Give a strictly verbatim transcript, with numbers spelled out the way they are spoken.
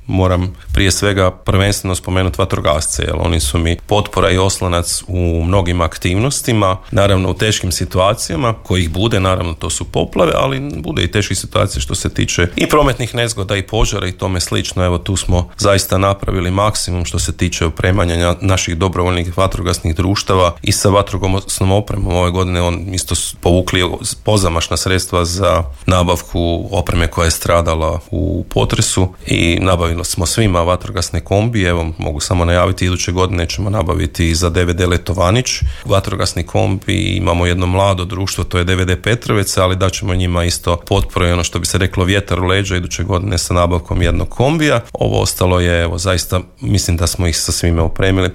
moram prije svega prvenstveno spomenuti vatrogasce, jer oni su mi potpora i oslonac u mnogim aktivnostima, naravno u teškim situacijama, kojih bude, naravno to su poplave, ali bude i teških situacija što se tiče i prometnih nezgoda i požara i tome slično. Evo, tu smo zaista napravili maksimum što se tiče opremanja naših dobrovoljnih vatrogasnih društava i sa vatrogasnom opremom. Ove godine on isto povukli pozamašna sredstva za nabavku opreme koja je stradala u potresu i nabavili smo svima vatrogasne kombije. Evo, mogu samo najaviti, iduće godine ćemo nabaviti za D V D Letovanić vatrogasni kombi. Imamo jedno mlado društvo, to je D V D Petrovec, ali daćemo njima isto potporu i ono što bi se reklo vjetar u leđa iduće godine sa nabavkom jednog kombija. Ovo ostalo je, evo, zaista mislim da smo ih sa svime opremili.